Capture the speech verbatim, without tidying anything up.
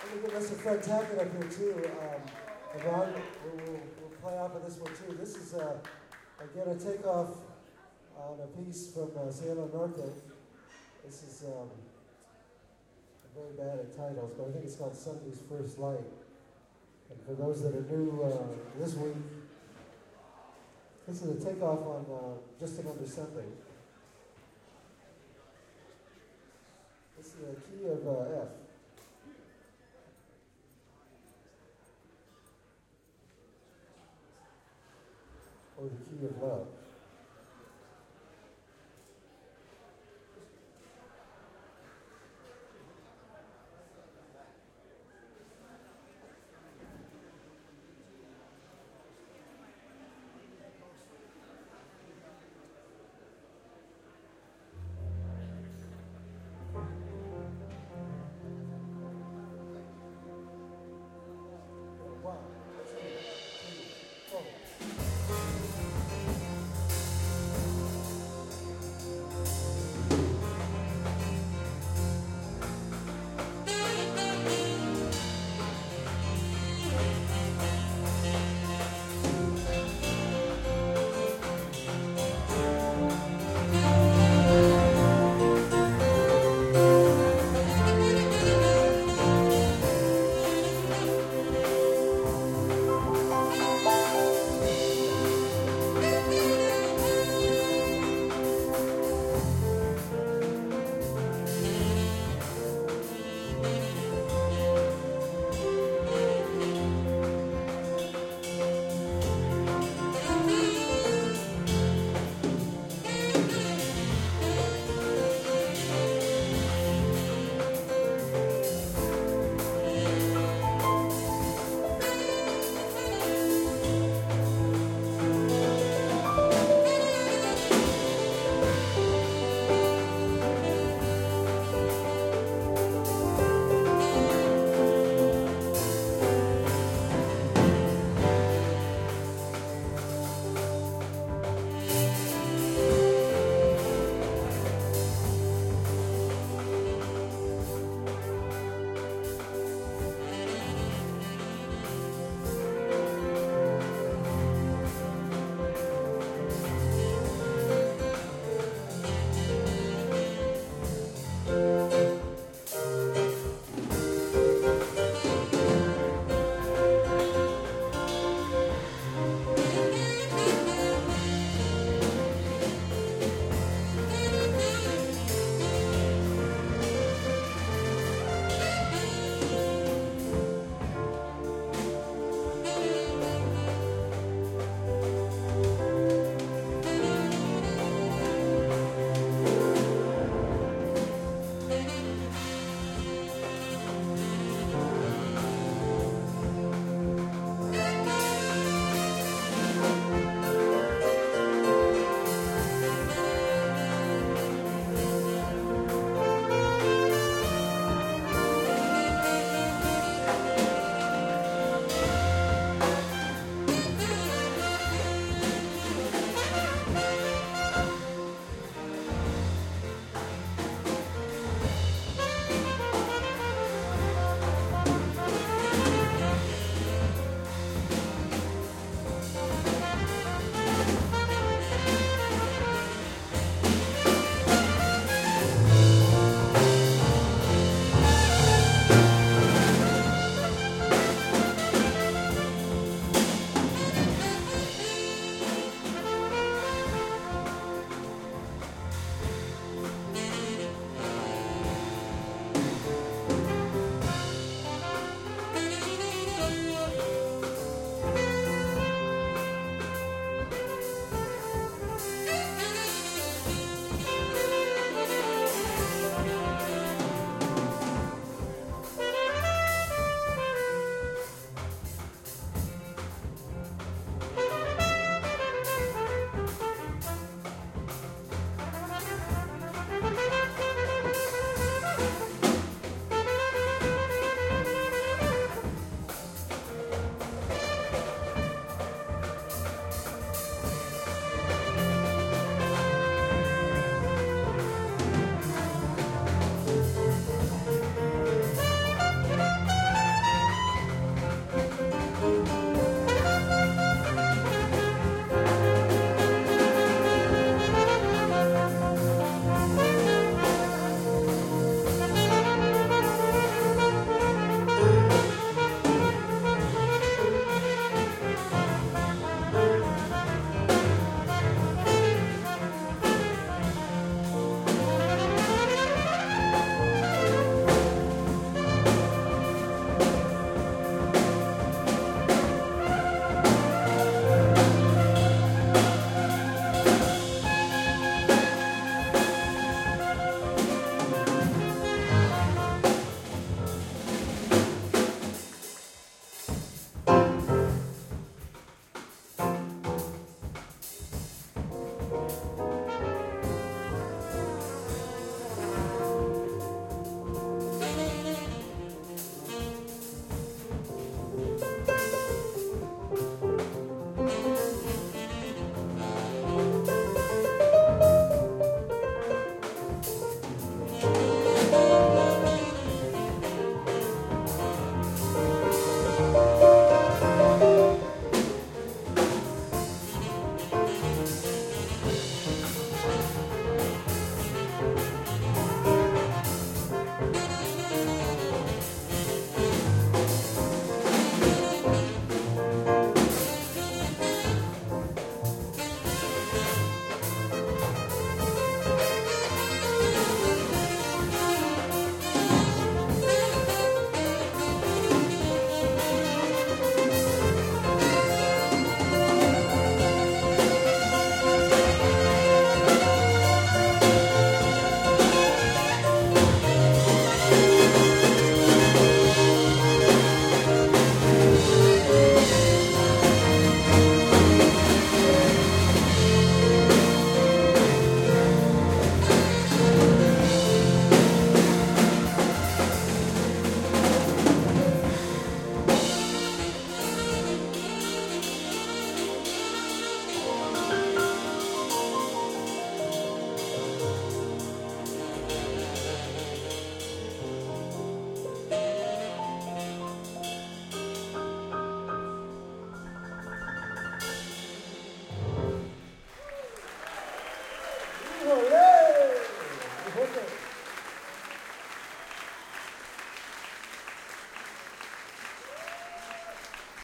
Let me give us a Fred Tackett up here too. Um, Yvonne, we'll, we'll, we'll play off of this one too. This is, uh, again, a takeoff on a piece from uh, Cielo Norte. This is um, I'm very bad at titles, but I think it's called Sunday's First Light. And for those that are new uh, this week, this is a takeoff on uh, Just Another Sunday. This is the key of uh, F. Or the key of love.